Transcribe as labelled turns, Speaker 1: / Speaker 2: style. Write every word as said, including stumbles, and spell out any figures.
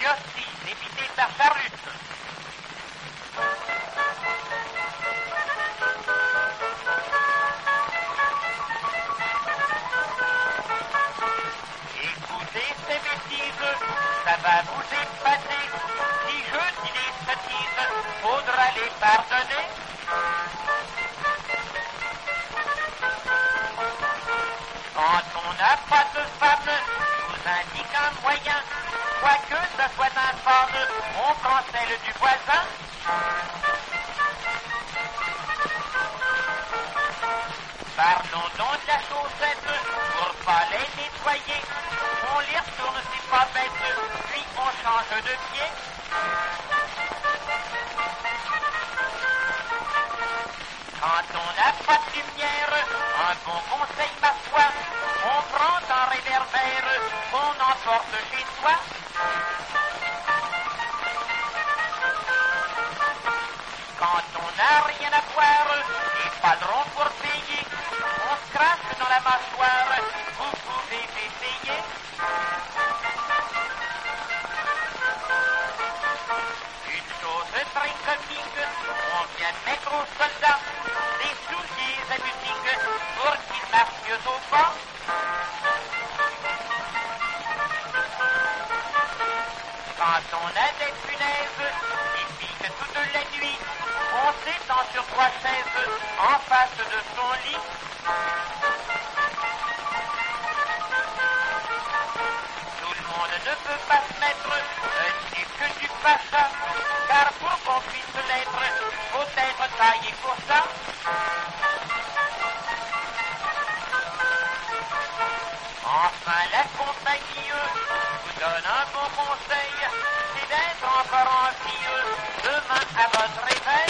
Speaker 1: Justice, dépité par Charlus. Écoutez ces bêtises, ça va vous épater. Si je dis des sottises, faudra les pardonner. Quand on n'a pas de femme, je vous indique un moyen. Quoique ça soit infâme, on prend celle du voisin. Parlons donc de la chaussette, pour pas les nettoyer. On les retourne, c'est pas bête, puis on change de pied. Quand on n'a pas de lumière, un bon conseil ma foi, on prend un réverbère qu'on emporte chez soi. Quand on n'a rien à boire, et pas de rond pour payer, on se crache dans la mâchoire, vous pouvez essayer. Une chose très comique, on vient de mettre aux soldats des souliers à musique pour qu'ils marchent mieux au pas. Quand on a des punaises qui piquent toute la nuit, on s'étend sur trois chaises en face de son lit. Tout le monde ne peut pas se mettre nu que du pacha, car pour qu'on puisse l'être, faut être taillé pour ça. Enfin, la compagnie vous donne un bon conseil, c'est d'être encore en vie demain à votre réveil.